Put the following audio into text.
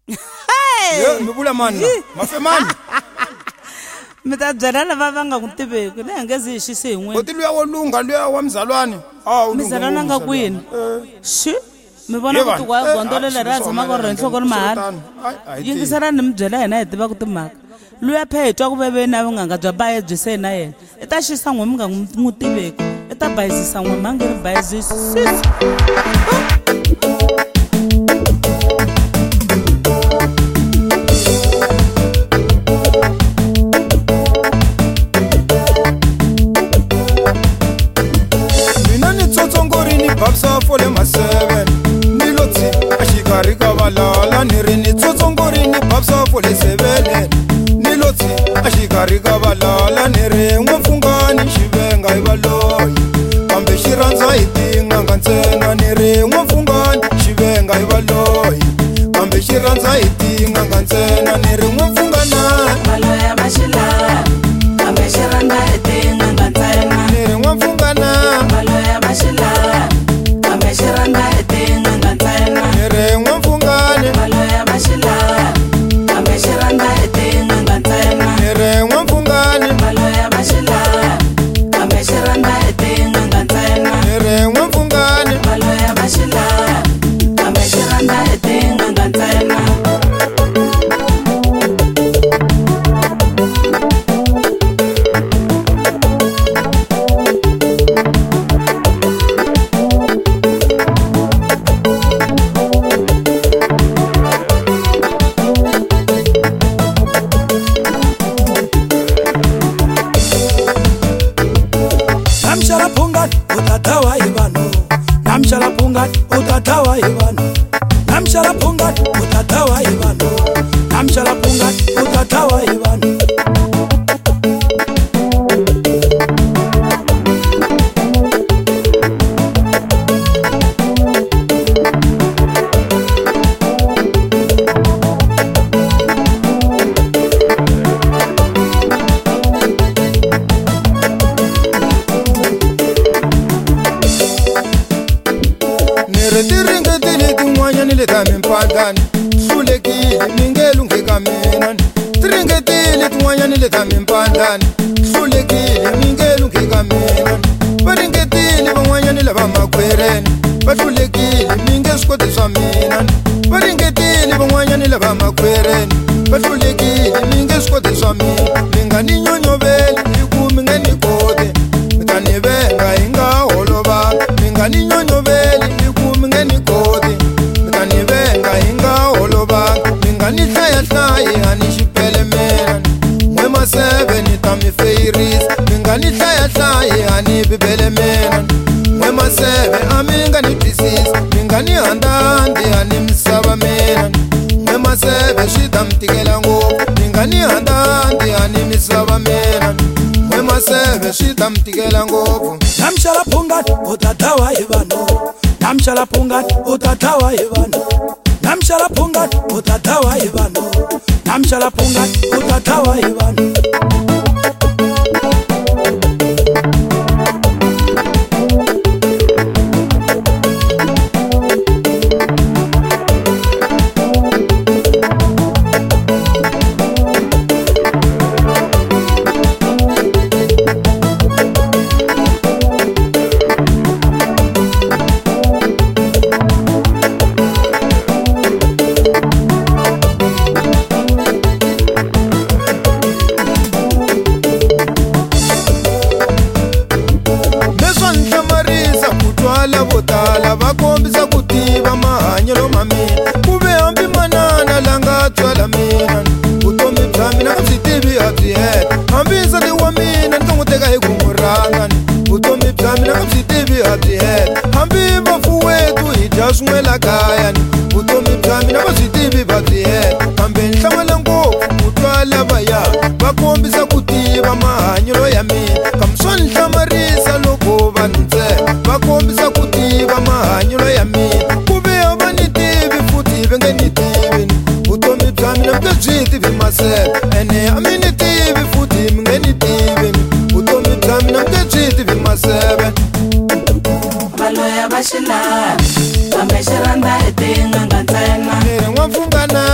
mi vula mani mafemani mi ta byela lava va nga ku tiveki le nge zi xi sin'we oti luya wo lunga luya wa mzalwane mizalwana nga kwini shi mi vona ku tikwa gondolo leri a tshamaka ri nhloko ri mahala yingisela ni mi byela yena hi tiva ku timhaka luya phe hi twa ku veveni na vunganga bya baye byi se na yena i ta xisa n'we mi nga n'wi tiveki i ta bayizisa n'we mi nga ri bayizisi babsa fole ma7 nilotsi ashikari kavalala nirini tsotsongorini babsa fole 7 nilotsi ashikari kavalala niri n'wamfungani xivenga ivaloyi kambe xirandza hi tin'anga ntsena niri n'wamfungani xivenga ivaloyi kambe xirandza hi tin'anga ntsena niri n'wamfungana valoya va xilava kambe xirandza hi tin'anga ntsena niri n'wamfungana valoya va xilava xiranda etinganga ntsena niri n'wamfungane valoya va xilava kambe xiranda etinganga ntsena niri n'wamfungane valoya va xilava kambe xiranda etinganga ntsena niri n'wamfungane valoya va xilava kambe xiranda etinganga ntsena namshala phungati utatawa ivano namshala phungati utatawa ivano namshala phungati utatawa ivano tiringetile tin'wanyani leta mimpandani hlulekile mi nge lungheka mina tiringetile tin'wanyani leta mimpandani hlulekile mi nge lungheka mina va ringetile van'wanyani lava makhwereni va hlulekile mi nge swi koti swa mina va ringetile van'wanyani lava makhwereni va hlulekile mi nge swi koti swa mina mi nga ni nyonyoveli hi ku mi nge ni koti mi ta ni venga hi nga holovanga mi nga ni nyonyoveli ni koti mina ni venga hi nga holovanga mi nga ni hlayahlayi a ni xipelemela n'we ma7 ni ta mi feyirisa mi nga ni hlayahlayi a ni bibelemela n'we ma7 a mi nga ni twisisa mi nga ni handandi a ni misava mina n'we ma7 swi ta mi tikela ngopfu mi nga ni handandi a ni misava mina n'we ma7 swi ta mi tikela ngopfu namshala phungati utatawa hi vanhu namshala phungati utatawa hi vanhu namshala phungati utatawa hi vanhu namshala phungati utatawa hi vanhu votala va kombisa ku tiva mahanyelo ma mina ku ve hambi manana la nga tswala mina vutomi bya mina a byi tivi a byi heta hambi nsati wa mina ni ta n'wi teka hi ku n'wi rhanga vutomi bya mina a byi tivi a byi heta hambi vafuwetu hi dya swin'we la kaya vutomi bya mina va byi tivi va byi heta kambe ni hlamala ngopfu ku twa lavaya va kombisa ku tiva mahanyelo ya mina kambe swa ni hlamarisa loko vanhu ntsena va kombisa ku tiva mahanyelo ya mina ku ve a va ni tivi futhi ve nge ni tivi vutomi bya mina mi nge byi tivi masele ene a mi ni tivi futhi mi nge ni tivi vutomi bya mina mi nge byi tivi maseve valoya va xilava kambe xiranda etinganga ntsena niri n'wamfungana